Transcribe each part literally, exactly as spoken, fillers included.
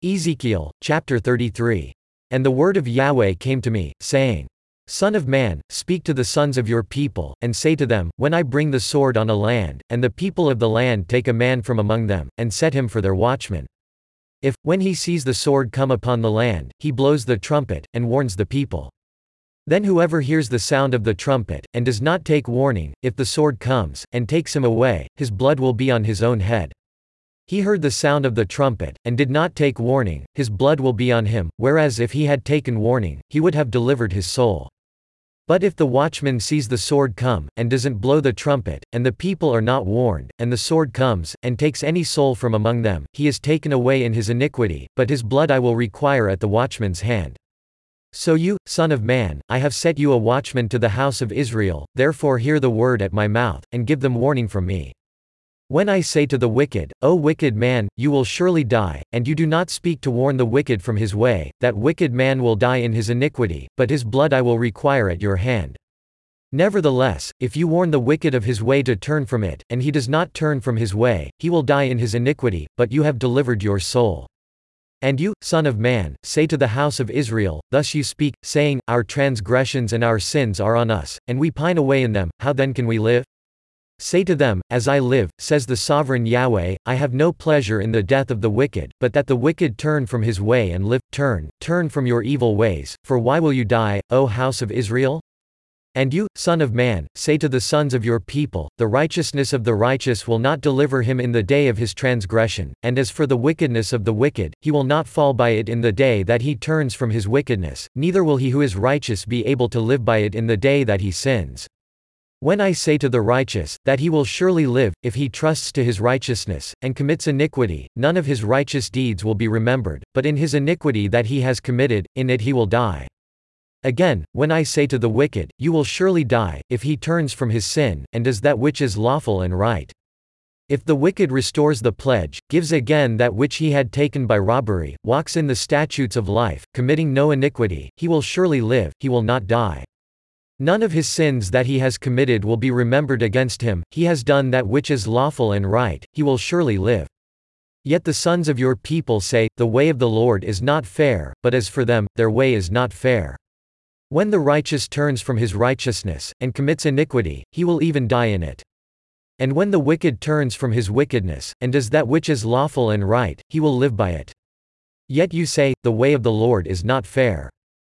Ezekiel, chapter thirty-three. And the word of Yahweh came to me, saying, Son of man, speak to the sons of your people, and say to them, When I bring the sword on a land, and the people of the land take a man from among them, and set him for their watchman. If, when he sees the sword come upon the land, he blows the trumpet, and warns the people. Then whoever hears the sound of the trumpet, and does not take warning, if the sword comes, and takes him away, his blood will be on his own head. He heard the sound of the trumpet, and did not take warning, his blood will be on him, whereas if he had taken warning, he would have delivered his soul. But if the watchman sees the sword come, and doesn't blow the trumpet, and the people are not warned, and the sword comes, and takes any soul from among them, he is taken away in his iniquity, but his blood I will require at the watchman's hand. So you, son of man, I have set you a watchman to the house of Israel, therefore hear the word at my mouth, and give them warning from me. When I say to the wicked, O wicked man, you will surely die, and you do not speak to warn the wicked from his way, that wicked man will die in his iniquity, but his blood I will require at your hand. Nevertheless, if you warn the wicked of his way to turn from it, and he does not turn from his way, he will die in his iniquity, but you have delivered your soul. And you, son of man, say to the house of Israel, Thus you speak, saying, Our transgressions and our sins are on us, and we pine away in them, how then can we live? Say to them, As I live, says the sovereign Yahweh, I have no pleasure in the death of the wicked, but that the wicked turn from his way and live. Turn, turn from your evil ways, for why will you die, O house of Israel? And you, son of man, say to the sons of your people, The righteousness of the righteous will not deliver him in the day of his transgression, and as for the wickedness of the wicked, he will not fall by it in the day that he turns from his wickedness, neither will he who is righteous be able to live by it in the day that he sins. When I say to the righteous, that he will surely live, if he trusts to his righteousness, and commits iniquity, none of his righteous deeds will be remembered, but in his iniquity that he has committed, in it he will die. Again, when I say to the wicked, You will surely die, if he turns from his sin, and does that which is lawful and right. If the wicked restores the pledge, gives again that which he had taken by robbery, walks in the statutes of life, committing no iniquity, he will surely live, he will not die. None of his sins that he has committed will be remembered against him, he has done that which is lawful and right, he will surely live. Yet the sons of your people say, The way of the Lord is not fair, but as for them, their way is not fair. When the righteous turns from his righteousness, and commits iniquity, he will even die in it. And when the wicked turns from his wickedness, and does that which is lawful and right, he will live by it. Yet you say, The way of the Lord is not fair.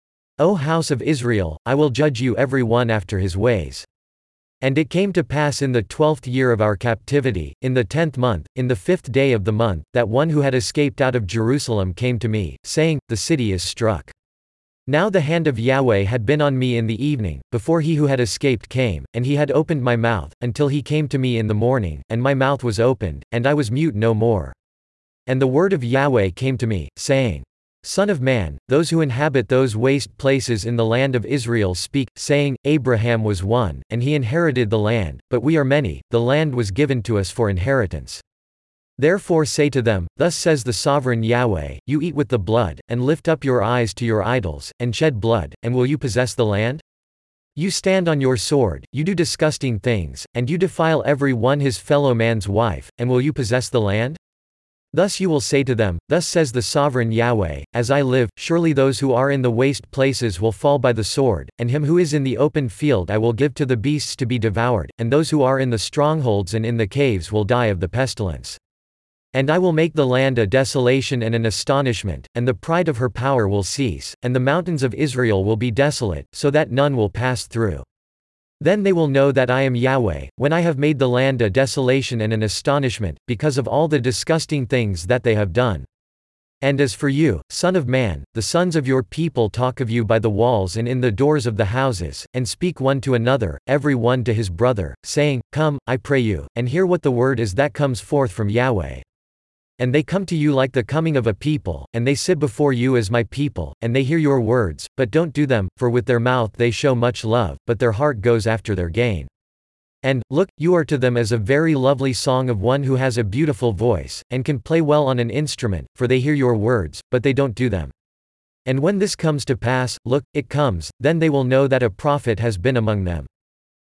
O house of Israel, I will judge you every one after his ways. And it came to pass in the twelfth year of our captivity, in the tenth month, in the fifth day of the month, that one who had escaped out of Jerusalem came to me, saying, The city is struck. Now the hand of Yahweh had been on me in the evening, before he who had escaped came, and he had opened my mouth, until he came to me in the morning, and my mouth was opened, and I was mute no more. And the word of Yahweh came to me, saying, Son of man, those who inhabit those waste places in the land of Israel speak, saying, Abraham was one, and he inherited the land, but we are many, the land was given to us for inheritance. Therefore say to them, Thus says the sovereign Yahweh, You eat with the blood, and lift up your eyes to your idols, and shed blood, and will you possess the land? You stand on your sword, you do disgusting things, and you defile every one his fellow man's wife, and will you possess the land? Thus you will say to them, Thus says the sovereign Yahweh, As I live, surely those who are in the waste places will fall by the sword, and him who is in the open field I will give to the beasts to be devoured, and those who are in the strongholds and in the caves will die of the pestilence. And I will make the land a desolation and an astonishment, and the pride of her power will cease, and the mountains of Israel will be desolate, so that none will pass through. Then they will know that I am Yahweh, when I have made the land a desolation and an astonishment, because of all the disgusting things that they have done. And as for you, son of man, the sons of your people talk of you by the walls and in the doors of the houses, and speak one to another, every one to his brother, saying, Come, I pray you, and hear what the word is that comes forth from Yahweh. And they come to you like the coming of a people, and they sit before you as my people, and they hear your words, but don't do them, for with their mouth they show much love, but their heart goes after their gain. And, look, you are to them as a very lovely song of one who has a beautiful voice, and can play well on an instrument, for they hear your words, but they don't do them. And when this comes to pass, look, it comes, then they will know that a prophet has been among them.